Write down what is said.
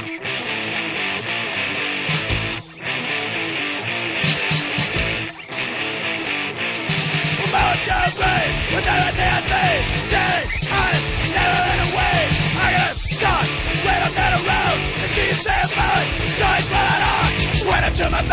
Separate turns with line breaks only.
Without a dancing, she has never ran away. I got stuck when I'm not around, and she's saying, "Join blood on." Went up to my